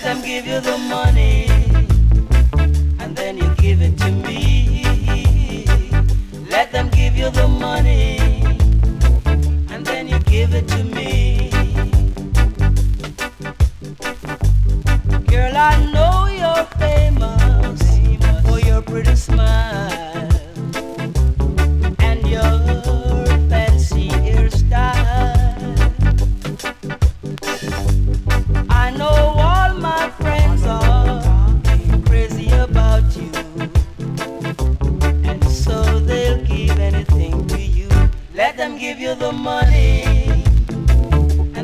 them give you the money, and then you give it to me. Let them give you the money, and then you give it to me. Girl, I know you're famous for your pretty smile.